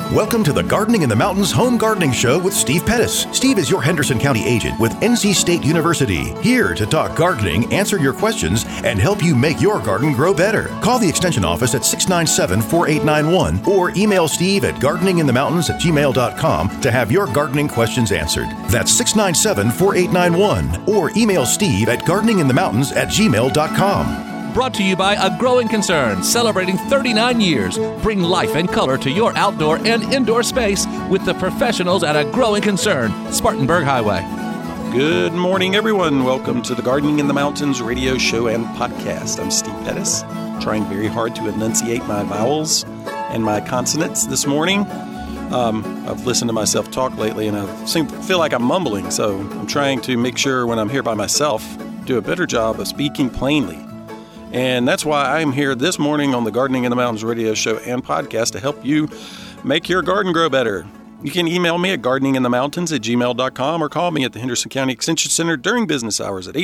Welcome to the Gardening in the Mountains Home Gardening Show with Steve Pettis. Steve is your Henderson County agent with NC State University, here to talk gardening, answer your questions, and help you make your garden grow better. Call the Extension office at 697-4891 or email Steve at gardeninginthemountains@gmail.com to have your gardening questions answered. That's 697-4891 or email Steve at gardeninginthemountains@gmail.com. Brought to you by A Growing Concern, celebrating 39 years. Bring life and color to your outdoor and indoor space with the professionals at A Growing Concern, Spartanburg Highway. Good morning, everyone. Welcome to the Gardening in the Mountains radio show and podcast. I'm Steve Pettis, trying very hard to enunciate my vowels and my consonants this morning. I've listened to myself talk lately, and I feel like I'm mumbling, so I'm trying to make sure when I'm here by myself, do a better job of speaking plainly. And that's why I'm here this morning on the Gardening in the Mountains radio show and podcast to help you make your garden grow better. You can email me at gardeninginthemountains@gmail.com or call me at the Henderson County Extension Center during business hours at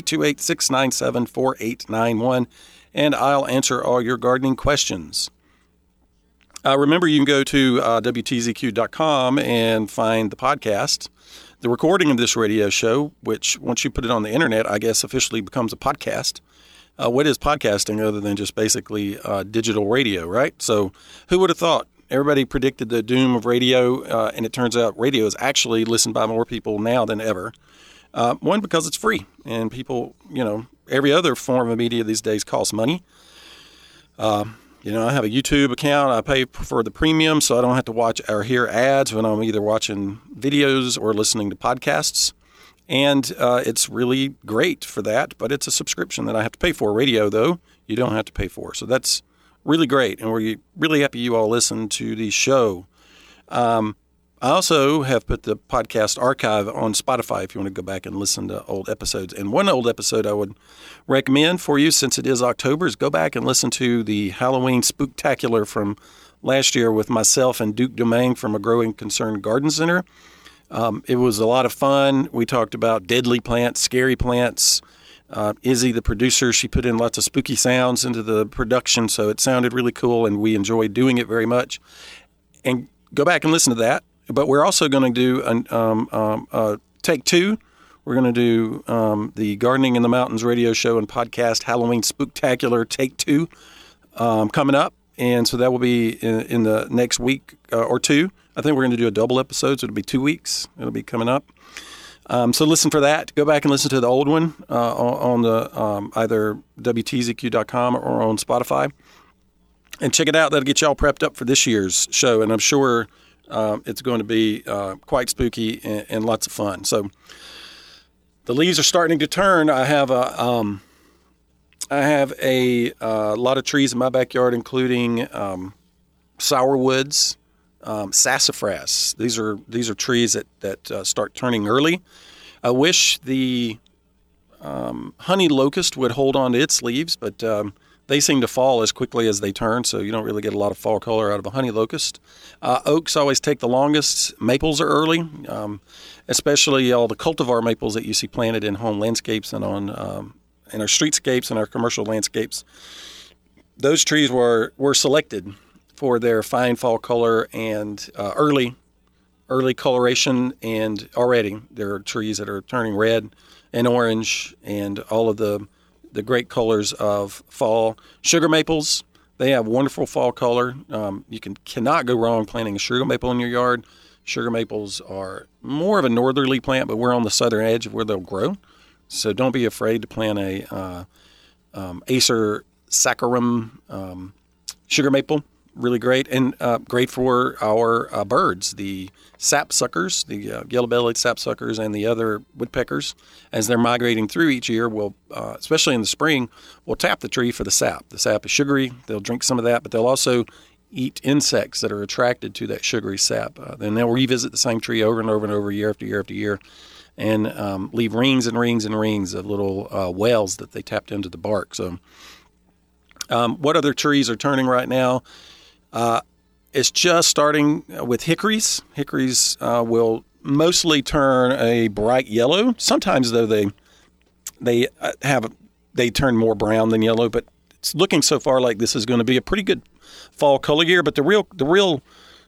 828-697-4891, and I'll answer all your gardening questions. Remember, you can go to WTZQ.com and find the podcast. The recording of this radio show, which once you put it on the internet, I guess officially becomes a podcast. What is podcasting other than just basically digital radio, right? So who would have thought? Everybody predicted the doom of radio, and it turns out radio is actually listened by more people now than ever. One, because it's free, and people, every other form of media these days costs money. I have a YouTube account. I pay for the premium, so I don't have to watch or hear ads when I'm either watching videos or listening to podcasts. And it's really great for that, but it's a subscription that I have to pay for. Radio, though, you don't have to pay for. So that's really great, and we're really happy you all listen to the show. I also have put the podcast archive on Spotify if you want to go back and listen to old episodes. And one old episode I would recommend for you, since it is October, is go back and listen to the Halloween Spooktacular from last year with myself and Duke Domingue from A Growing Concern Garden Center. It was a lot of fun. We talked about deadly plants, scary plants. Izzy, the producer, she put in lots of spooky sounds into the production, so it sounded really cool, and we enjoyed doing it very much. And go back and listen to that. But we're also going to do take two. We're going to do the Gardening in the Mountains radio show and podcast Halloween Spooktacular Take 2 coming up. And so that will be in the next week or two. I think we're going to do a double episode, so it'll be 2 weeks. It'll be coming up. So listen for that. Go back and listen to the old one on the either WTZQ.com or on Spotify. And check it out. That'll get you all prepped up for this year's show. And I'm sure it's going to be quite spooky and lots of fun. So the leaves are starting to turn. I have a lot of trees in my backyard, including sourwoods, sassafras. These are trees that start turning early. I wish the honey locust would hold on to its leaves, but they seem to fall as quickly as they turn, so you don't really get a lot of fall color out of a honey locust. Oaks always take the longest. Maples are early, especially all the cultivar maples that you see planted in home landscapes and on in our streetscapes and our commercial landscapes. Those trees were selected for their fine fall color and early coloration, and already there are trees that are turning red and orange and all of the great colors of fall. Sugar maples, they have wonderful fall color. You cannot go wrong planting a sugar maple in your yard. Sugar maples are more of a northerly plant, but we're on the southern edge of where they'll grow. So don't be afraid to plant a Acer saccharum sugar maple. Really great, and great for our birds, the sapsuckers, the yellow-bellied sapsuckers, and the other woodpeckers. As they're migrating through each year, will especially in the spring, will tap the tree for the sap. The sap is sugary. They'll drink some of that, but they'll also eat insects that are attracted to that sugary sap. Then they'll revisit the same tree over and over and over, year after year after year, and leave rings and rings and rings of little wells that they tapped into the bark. So what other trees are turning right now? It's just starting with hickories. Hickories will mostly turn a bright yellow. Sometimes, though, they turn more brown than yellow. But it's looking so far like this is going to be a pretty good fall color year. But the real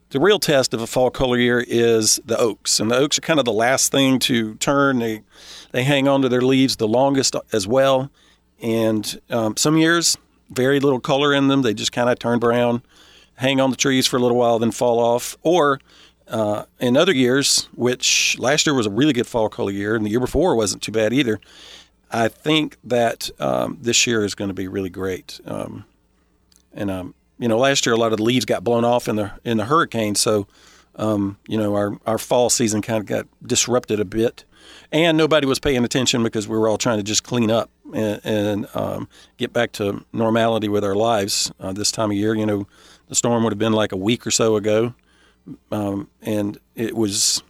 The real test of a fall color year is the oaks, and the oaks are kind of the last thing to turn. They hang on to their leaves the longest as well, and some years, very little color in them. They just kind of turn brown, hang on the trees for a little while, then fall off. Or in other years, which last year was a really good fall color year, and the year before wasn't too bad either, I think that this year is going to be really great. Last year a lot of the leaves got blown off in the hurricane, so our fall season kind of got disrupted a bit, and nobody was paying attention because we were all trying to just clean up and get back to normality with our lives. This time of year, the storm would have been like a week or so ago, and it was.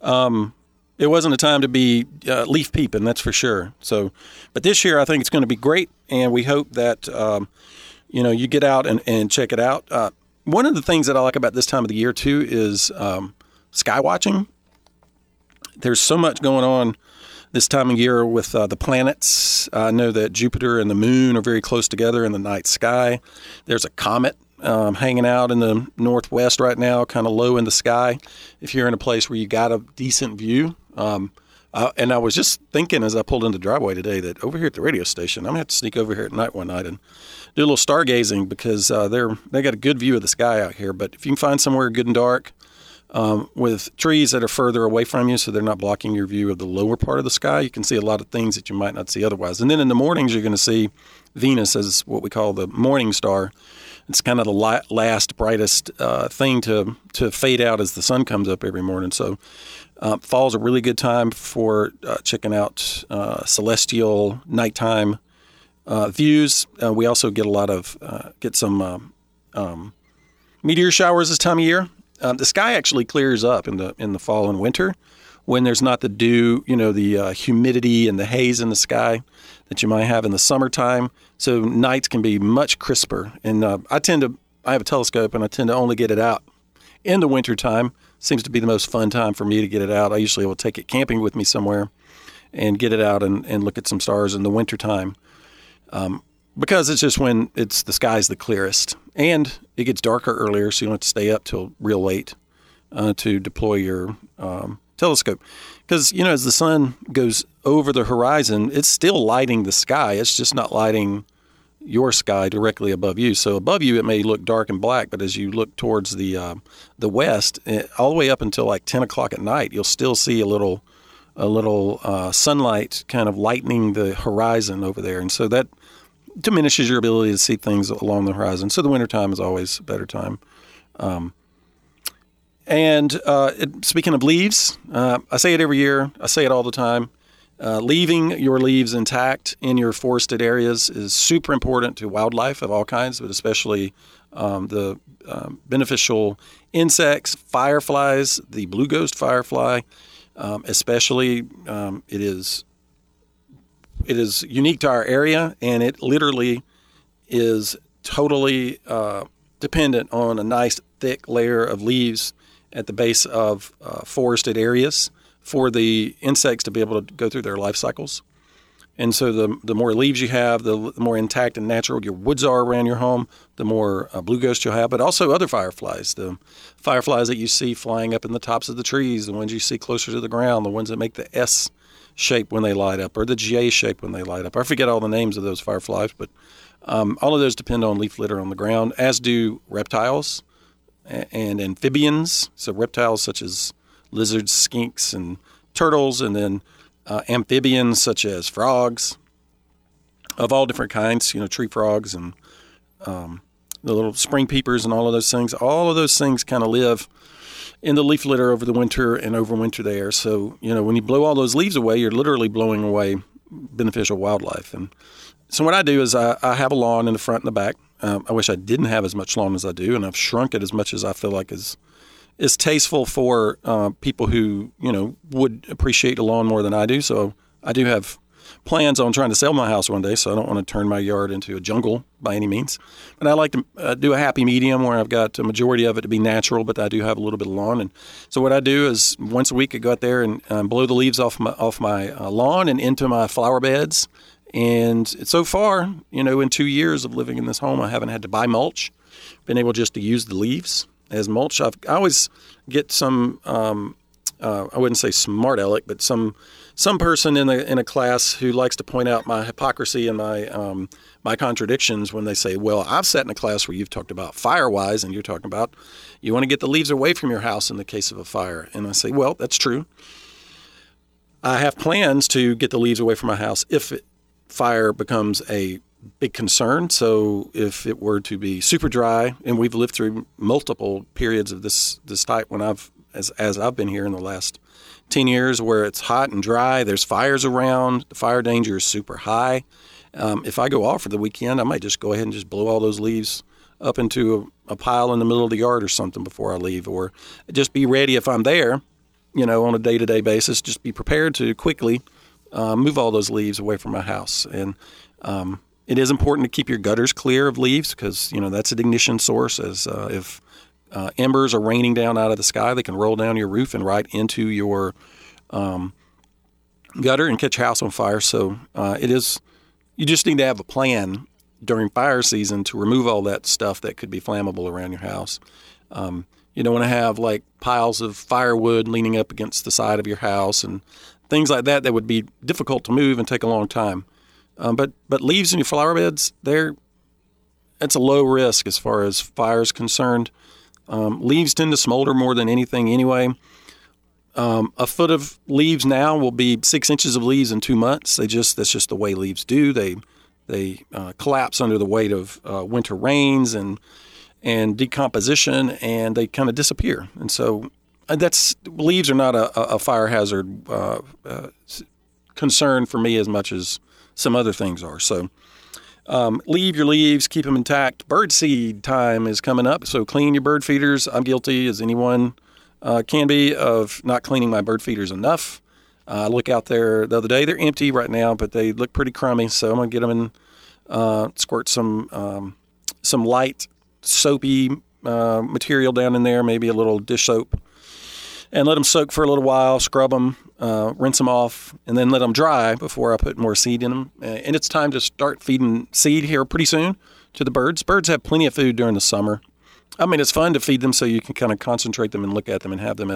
It wasn't a time to be leaf peeping, that's for sure. So, but this year I think it's going to be great, and we hope that you get out and check it out. One of the things that I like about this time of the year too is sky watching. There's so much going on this time of year with the planets. I know that Jupiter and the moon are very close together in the night sky. There's a comet hanging out in the northwest right now, kind of low in the sky. If you're in a place where you got a decent view. And I was just thinking as I pulled into the driveway today that over here at the radio station, I'm going to have to sneak over here at night one night and do a little stargazing because they got a good view of the sky out here. But if you can find somewhere good and dark with trees that are further away from you so they're not blocking your view of the lower part of the sky, you can see a lot of things that you might not see otherwise. And then in the mornings, you're going to see Venus as what we call the morning star. It's kind of the last, brightest thing to fade out as the sun comes up every morning. So fall's a really good time for checking out celestial nighttime views. We also get a lot of some meteor showers this time of year. The sky actually clears up in the fall and winter when there's not the dew, the humidity and the haze in the sky that you might have in the summertime. So nights can be much crisper. And I have a telescope and I tend to only get it out in the wintertime. Seems to be the most fun time for me to get it out. I usually will take it camping with me somewhere and get it out and look at some stars in the wintertime. Because it's just when the sky's the clearest. And it gets darker earlier, so you don't have to stay up till real late to deploy your telescope. Because, as the sun goes over the horizon, it's still lighting the sky. It's just not lighting your sky directly above you. So above you, it may look dark and black, but as you look towards the west, all the way up until like 10 o'clock at night, you'll still see a little sunlight kind of lightening the horizon over there. And so that diminishes your ability to see things along the horizon. So the wintertime is always a better time. Speaking of leaves, I say it every year. I say it all the time. Leaving your leaves intact in your forested areas is super important to wildlife of all kinds, but especially the beneficial insects, fireflies, the blue ghost firefly, especially. It is unique to our area, and it literally is totally dependent on a nice thick layer of leaves at the base of forested areas for the insects to be able to go through their life cycles. And so the more leaves you have, the more intact and natural your woods are around your home, the more blue ghost you'll have, but also other fireflies. The fireflies that you see flying up in the tops of the trees, the ones you see closer to the ground, the ones that make the S shape when they light up or the J shape when they light up. I forget all the names of those fireflies, but all of those depend on leaf litter on the ground, as do reptiles and amphibians. So reptiles such as lizards, skinks, and turtles, and then amphibians such as frogs of all different kinds, tree frogs and the little spring peepers and all of those things. All of those things kind of live in the leaf litter over the winter and overwinter there. So, when you blow all those leaves away, you're literally blowing away beneficial wildlife. And so what I do is I have a lawn in the front and the back. I wish I didn't have as much lawn as I do, and I've shrunk it as much as I feel like is tasteful for people who, would appreciate a lawn more than I do. So I do have plans on trying to sell my house one day, so I don't want to turn my yard into a jungle by any means. But I like to do a happy medium where I've got a majority of it to be natural, but I do have a little bit of lawn. And so what I do is once a week I go out there and blow the leaves off my lawn and into my flower beds. And so far, in 2 years of living in this home, I haven't had to buy mulch, been able just to use the leaves. as mulch. I always get some, I wouldn't say smart aleck, but some person in a class who likes to point out my hypocrisy and my contradictions when they say, well, I've sat in a class where you've talked about fire-wise, and you're talking about you want to get the leaves away from your house in the case of a fire. And I say, well, that's true. I have plans to get the leaves away from my house if fire becomes a big concern. So if it were to be super dry, and we've lived through multiple periods of this type when as I've been here in the last 10 years, where it's hot and dry, there's fires around, the fire danger is super high. If I go off for the weekend, I might just go ahead and just blow all those leaves up into a pile in the middle of the yard or something before I leave, or just be ready if I'm there, on a day-to-day basis, just be prepared to quickly move all those leaves away from my house. And it is important to keep your gutters clear of leaves because, that's an ignition source. As if embers are raining down out of the sky, they can roll down your roof and right into your gutter and catch your house on fire. So you just need to have a plan during fire season to remove all that stuff that could be flammable around your house. You don't want to have like piles of firewood leaning up against the side of your house and things like that would be difficult to move and take a long time. But leaves in your flower beds, it's a low risk as far as fire is concerned. Leaves tend to smolder more than anything anyway. A foot of leaves now will be 6 inches of leaves in 2 months. That's just the way leaves do. They collapse under the weight of winter rains and decomposition, and they kind of disappear. And so leaves are not a fire hazard concern for me as much as some other things are. So leave your leaves, keep them intact. Bird seed time is coming up, so clean your bird feeders. I'm guilty, as anyone can be, of not cleaning my bird feeders enough. I look out there the other day. They're empty right now, but they look pretty crummy, so I'm going to get them and squirt some light, soapy material down in there, maybe a little dish soap, and let them soak for a little while, scrub them, rinse them off, and then let them dry before I put more seed in them. And it's time to start feeding seed here pretty soon to the birds. Birds have plenty of food during the summer. I mean, it's fun to feed them so you can kind of concentrate them and look at them and have them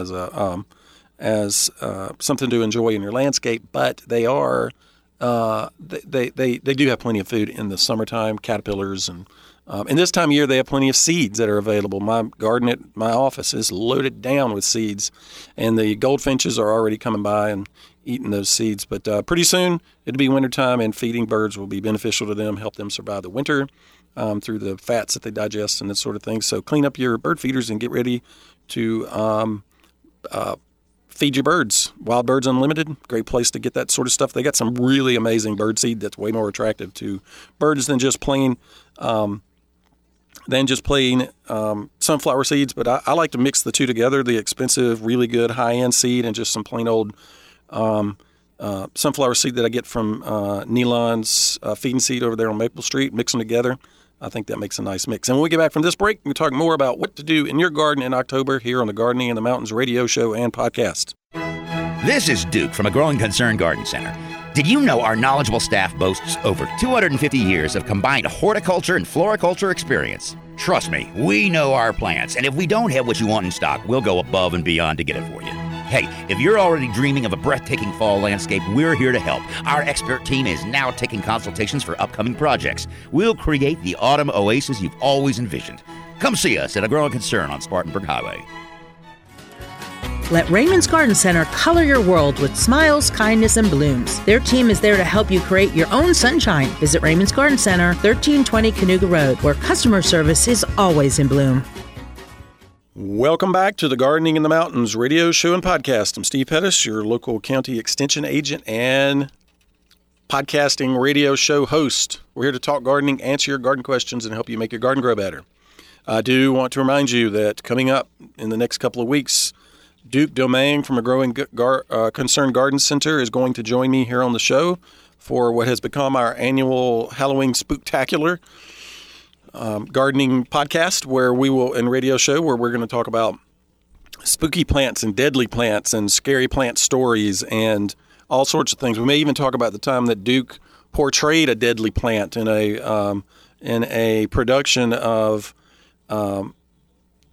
as something to enjoy in your landscape. But they are they do have plenty of food in the summertime, caterpillars, and this time of year they have plenty of seeds that are available. My garden at my office is loaded down with seeds, and the goldfinches are already coming by and eating those seeds. But pretty soon it'll be wintertime, and feeding birds will be beneficial to them, help them survive the winter through the fats that they digest and that sort of thing. So clean up your bird feeders and get ready to feed your birds. Wild Birds Unlimited, great place to get that sort of stuff. They got some really amazing bird seed that's way more attractive to birds than just plain sunflower seeds. But I like to mix the two together, the expensive, really good high-end seed and just some plain old sunflower seed that I get from Nealon's Feed and Seed over there on Maple Street. Mix them together. I think that makes a nice mix. And when we get back from this break, we'll talk more about what to do in your garden in October here on the Gardening in the Mountains radio show and podcast. This is Duke from A Growing Concern Garden Center. Did you know our knowledgeable staff boasts over 250 years of combined horticulture and floriculture experience? Trust me, we know our plants, and if we don't have what you want in stock, we'll go above and beyond to get it for you. Hey, if you're already dreaming of a breathtaking fall landscape, we're here to help. Our expert team is now taking consultations for upcoming projects. We'll create the autumn oasis you've always envisioned. Come see us at A Growing Concern on Spartanburg Highway. Let Raymond's Garden Center color your world with smiles, kindness, and blooms. Their team is there to help you create your own sunshine. Visit Raymond's Garden Center, 1320 Canoga Road, where customer service is always in bloom. Welcome back to the Gardening in the Mountains radio show and podcast. I'm Steve Pettis, your local county extension agent and podcasting radio show host. We're here to talk gardening, answer your garden questions, and help you make your garden grow better. I do want to remind you that coming up in the next couple of weeks, Duke Domingue from A Growing Concern Garden Center is going to join me here on the show for what has become our annual Halloween Spooktacular gardening podcast, and radio show, where we're going to talk about spooky plants and deadly plants and scary plant stories and all sorts of things. We may even talk about the time that Duke portrayed a deadly plant in a production of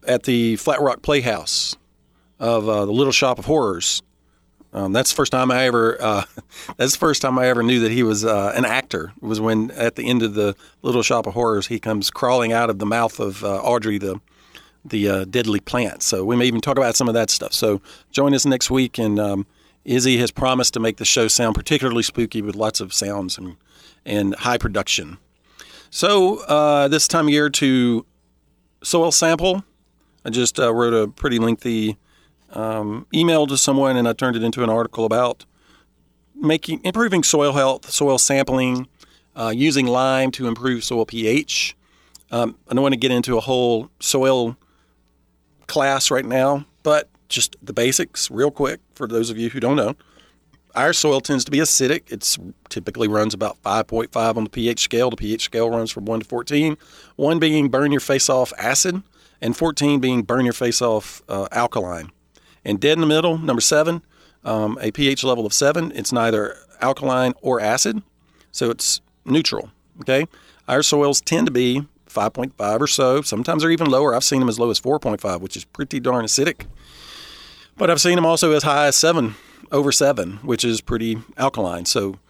at the Flat Rock Playhouse of the Little Shop of Horrors. That's the first time I ever. That's the first time I ever knew that he was an actor. It was when at the end of the Little Shop of Horrors, he comes crawling out of the mouth of Audrey, the deadly plant. So we may even talk about some of that stuff. So join us next week, and Izzy has promised to make the show sound particularly spooky with lots of sounds and high production. So this time of year to soil sample, I just wrote a pretty lengthy email to someone, and I turned it into an article about improving soil health, soil sampling, using lime to improve soil pH. I don't want to get into a whole soil class right now, but just the basics real quick for those of you who don't know. Our soil tends to be acidic. It typically runs about 5.5 on the pH scale. The pH scale runs from 1 to 14, 1 being burn your face off acid, and 14 being burn your face off alkaline. And dead in the middle, number 7, a pH level of 7. It's neither alkaline or acid, so it's neutral. Okay, our soils tend to be 5.5 or so. Sometimes they're even lower. I've seen them as low as 4.5, which is pretty darn acidic. But I've seen them also as high as 7, over 7, which is pretty alkaline. So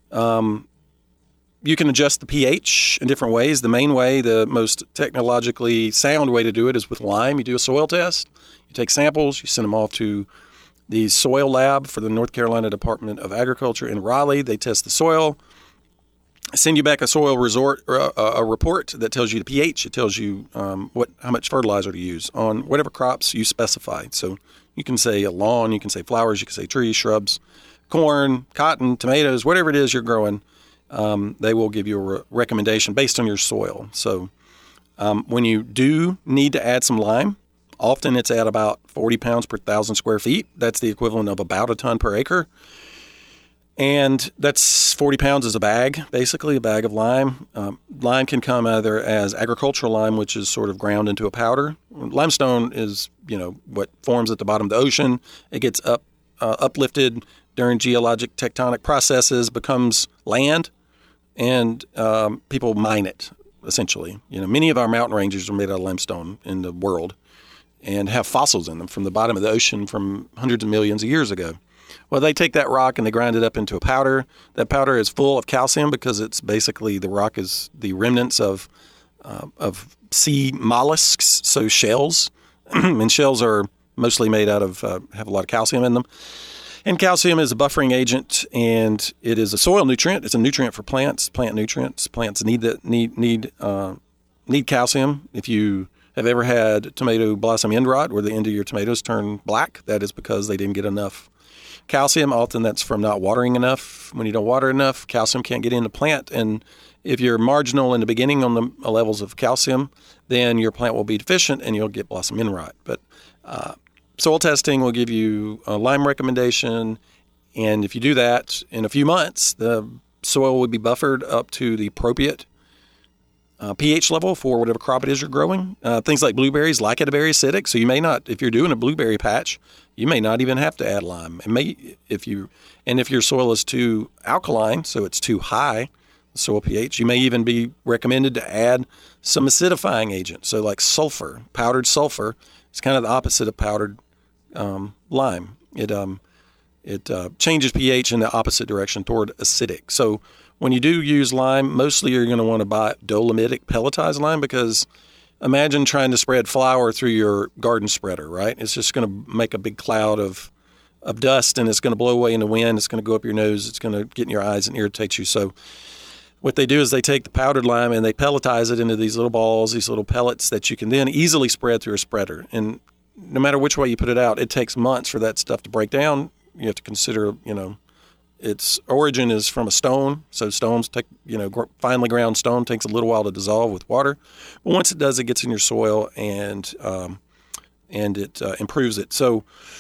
you can adjust the pH in different ways. The main way, the most technologically sound way to do it is with lime. You do a soil test. You take samples. You send them off to the soil lab for the North Carolina Department of Agriculture in Raleigh. They test the soil, send you back a soil a report that tells you the pH. It tells you how much fertilizer to use on whatever crops you specify. So you can say a lawn, you can say flowers, you can say trees, shrubs, corn, cotton, tomatoes, whatever it is you're growing. They will give you a recommendation based on your soil. So when you do need to add some lime, often it's at about 40 pounds per 1,000 square feet. That's the equivalent of about a ton per acre. And that's 40 pounds is a bag, basically, a bag of lime. Lime can come either as agricultural lime, which is sort of ground into a powder. Limestone is, what forms at the bottom of the ocean. It gets uplifted during geologic tectonic processes, becomes land, and people mine it, essentially. Many of our mountain ranges are made out of limestone in the world and have fossils in them from the bottom of the ocean from hundreds of millions of years ago. Well, they take that rock and they grind it up into a powder. That powder is full of calcium because it's basically the rock is the remnants of sea mollusks, so shells. And shells are mostly made out of, have a lot of calcium in them. And calcium is a buffering agent, and it is a soil nutrient. It's a nutrient for plants, plant nutrients. Plants need calcium. If you have ever had tomato blossom end rot, where the end of your tomatoes turn black, that is because they didn't get enough calcium. Often that's from not watering enough. When you don't water enough, calcium can't get in the plant. And if you're marginal in the beginning on the levels of calcium, then your plant will be deficient and you'll get blossom end rot. But soil testing will give you a lime recommendation. And if you do that in a few months, the soil will be buffered up to the appropriate pH level for whatever crop it is you're growing. Things like blueberries, like it, are very acidic. So you may not, if you're doing a blueberry patch, you may not even have to add lime. If your soil is too alkaline, so it's too high soil pH, you may even be recommended to add some acidifying agent. So like sulfur, powdered sulfur, is kind of the opposite of powdered lime. It changes pH in the opposite direction toward acidic. So when you do use lime, mostly you're going to want to buy dolomitic pelletized lime, because imagine trying to spread flour through your garden spreader, right? It's just going to make a big cloud of dust, and it's going to blow away in the wind. It's going to go up your nose. It's going to get in your eyes and irritate you. So what they do is they take the powdered lime and they pelletize it into these little balls, these little pellets that you can then easily spread through a spreader. And no matter which way you put it out, it takes months for that stuff to break down. You have to consider, its origin is from a stone. So stones take, finely ground stone takes a little while to dissolve with water. But once it does, it gets in your soil and it improves it. So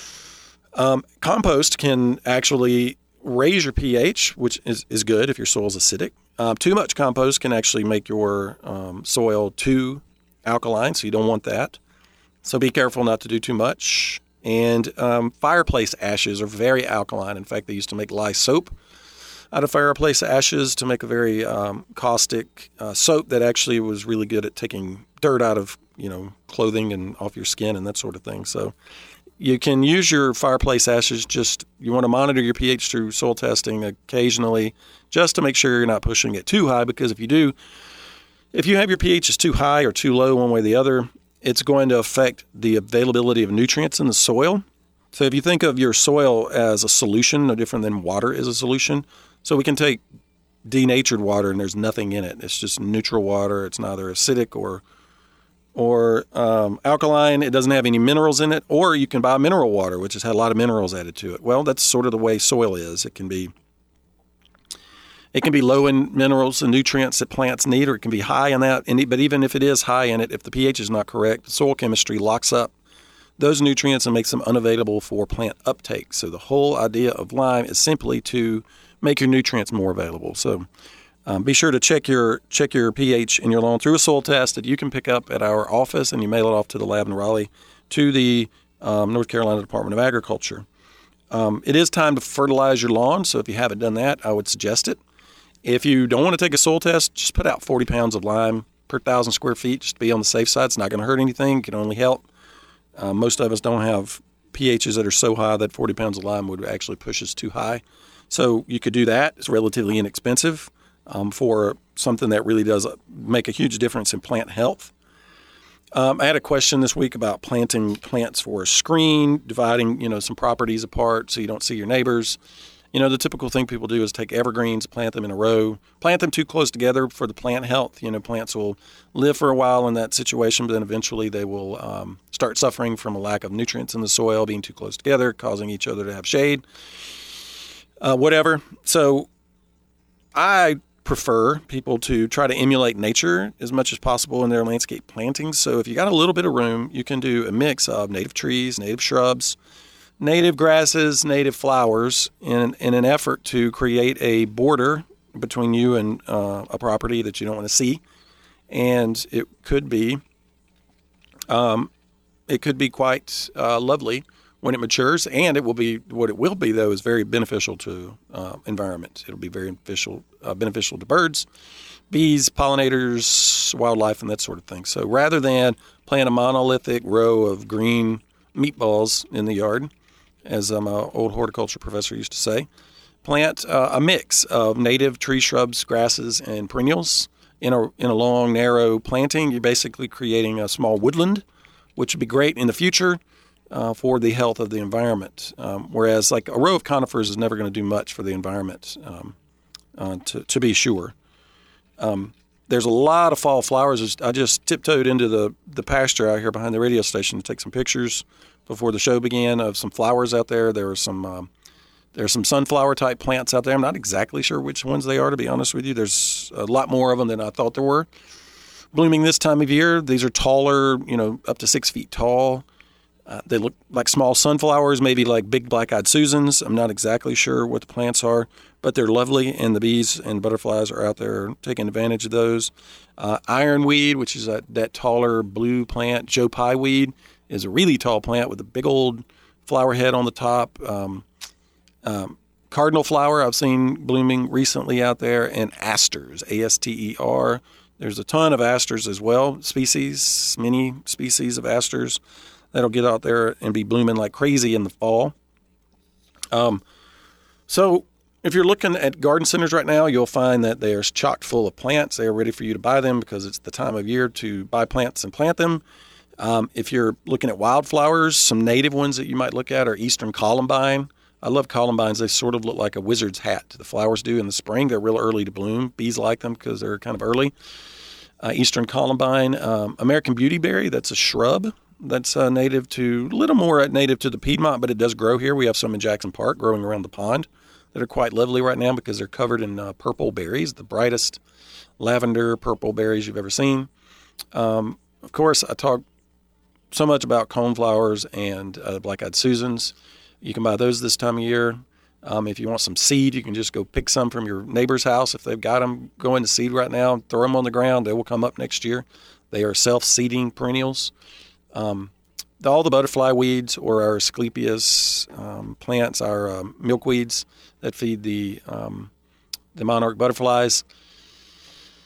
compost can actually raise your pH, which is good if your soil is acidic. Too much compost can actually make your soil too alkaline, so you don't want that. So be careful not to do too much. And fireplace ashes are very alkaline. In fact, they used to make lye soap out of fireplace ashes to make a very caustic soap that actually was really good at taking dirt out of, clothing and off your skin and that sort of thing. So you can use your fireplace ashes. You want to monitor your pH through soil testing occasionally just to make sure you're not pushing it too high, because if you have your pH is too high or too low one way or the other, it's going to affect the availability of nutrients in the soil. So if you think of your soil as a solution, no different than water is a solution. So we can take denatured water and there's nothing in it. It's just neutral water. It's neither acidic or alkaline. It doesn't have any minerals in it. Or you can buy mineral water, which has had a lot of minerals added to it. Well, that's sort of the way soil is. It can be low in minerals and nutrients that plants need, or it can be high in that. But even if it is high in it, if the pH is not correct, the soil chemistry locks up those nutrients and makes them unavailable for plant uptake. So the whole idea of lime is simply to make your nutrients more available. So be sure to check your pH in your lawn through a soil test that you can pick up at our office, and you mail it off to the lab in Raleigh to the North Carolina Department of Agriculture. It is time to fertilize your lawn, so if you haven't done that, I would suggest it. If you don't want to take a soil test, just put out 40 pounds of lime per 1,000 square feet just to be on the safe side. It's not going to hurt anything. It can only help. Most of us don't have pHs that are so high that 40 pounds of lime would actually push us too high. So you could do that. It's relatively inexpensive for something that really does make a huge difference in plant health. I had a question this week about planting plants for a screen, dividing, some properties apart so you don't see your neighbors. The typical thing people do is take evergreens, plant them in a row, plant them too close together for the plant health. Plants will live for a while in that situation, but then eventually they will start suffering from a lack of nutrients in the soil, being too close together, causing each other to have shade, whatever. So I prefer people to try to emulate nature as much as possible in their landscape plantings. So if you got a little bit of room, you can do a mix of native trees, native shrubs, native grasses, native flowers in an effort to create a border between you and a property that you don't want to see. And it could be quite lovely when it matures, and it will be though is very beneficial to environment. It'll be very beneficial to birds, bees, pollinators, wildlife, and that sort of thing. So rather than plant a monolithic row of green meatballs in the yard, as my old horticulture professor used to say, plant a mix of native tree, shrubs, grasses, and perennials in a long, narrow planting. You're basically creating a small woodland, which would be great in the future for the health of the environment. Whereas like a row of conifers is never going to do much for the environment, to be sure. There's a lot of fall flowers. I just tiptoed into the pasture out here behind the radio station to take some pictures before the show began of some flowers out there. There's some sunflower type plants out there. I'm not exactly sure which ones they are, to be honest with you. There's a lot more of them than I thought there were. Blooming this time of year. These are taller, up to 6 feet tall. They look like small sunflowers, maybe like big black-eyed Susans. I'm not exactly sure what the plants are, but they're lovely, and the bees and butterflies are out there taking advantage of those. Ironweed, which is that taller blue plant. Joe Pye weed is a really tall plant with a big old flower head on the top. Cardinal flower I've seen blooming recently out there, and asters, A-S-T-E-R. There's a ton of asters as well, many species of asters that'll get out there and be blooming like crazy in the fall. So if you're looking at garden centers right now, you'll find that they are chock full of plants. They are ready for you to buy them because it's the time of year to buy plants and plant them. If you're looking at wildflowers, some native ones that you might look at are Eastern Columbine. I love columbines. They sort of look like a wizard's hat. The flowers do in the spring. They're real early to bloom. Bees like them because they're kind of early. Eastern Columbine. American Beautyberry, that's a shrub. That's native to the Piedmont, but it does grow here. We have some in Jackson Park growing around the pond that are quite lovely right now because they're covered in purple berries, the brightest lavender purple berries you've ever seen. Of course, I talk so much about coneflowers and black-eyed Susans. You can buy those this time of year. If you want some seed, you can just go pick some from your neighbor's house. If they've got them going to seed right now, throw them on the ground. They will come up next year. They are self-seeding perennials. All the butterfly weeds or our Asclepias plants, our milkweeds that feed the monarch butterflies.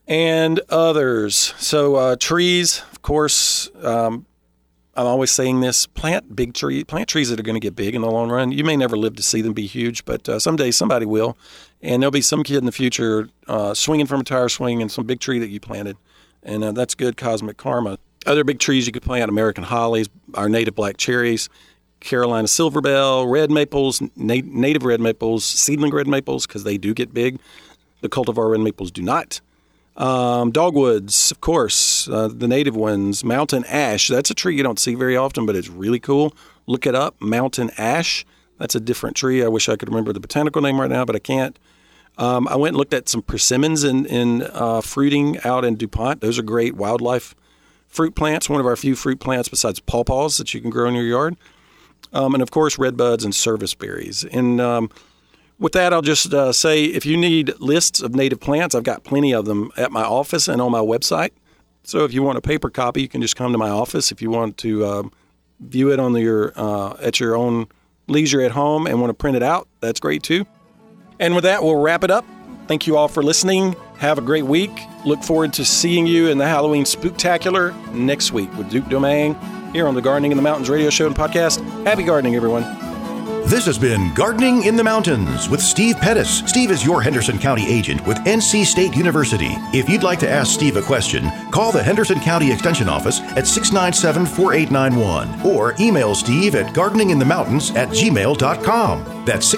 and others. So trees, of course, I'm always saying this, plant trees that are going to get big in the long run. You may never live to see them be huge, but someday somebody will. And there'll be some kid in the future swinging from a tire swing in some big tree that you planted. And that's good cosmic karma. Other big trees you could plant, American hollies, our native black cherries, Carolina silverbell, red maples, native red maples, seedling red maples, because they do get big. The cultivar red maples do not. Dogwoods, of course, the native ones. Mountain ash, that's a tree you don't see very often, but it's really cool. Look it up, mountain ash. That's a different tree. I wish I could remember the botanical name right now, but I can't. I went and looked at some persimmons in fruiting out in DuPont. Those are great wildlife fruit plants, one of our few fruit plants besides pawpaws that you can grow in your yard. And, of course, redbuds and service berries. And with that, I'll just say if you need lists of native plants, I've got plenty of them at my office and on my website. So if you want a paper copy, you can just come to my office. If you want to view it on at your own leisure at home and want to print it out, that's great too. And with that, we'll wrap it up. Thank you all for listening. Have a great week. Look forward to seeing you in the Halloween Spooktacular next week with Duke Domingue here on the Gardening in the Mountains radio show and podcast. Happy gardening, everyone. This has been Gardening in the Mountains with Steve Pettis. Steve is your Henderson County agent with NC State University. If you'd like to ask Steve a question, call the Henderson County Extension Office at 697-4891 or email Steve at gardeninginthemountains@gmail.com. That's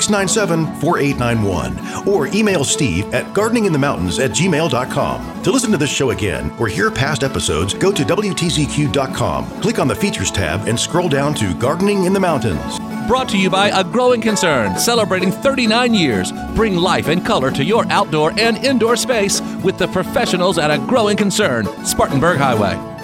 697-4891 or email Steve at gardeninginthemountains@gmail.com. To listen to this show again or hear past episodes, go to WTZQ.com, click on the Features tab, and scroll down to Gardening in the Mountains. Brought to you by A Growing Concern, celebrating 39 years. Bring life and color to your outdoor and indoor space with the professionals at A Growing Concern, Spartanburg Highway.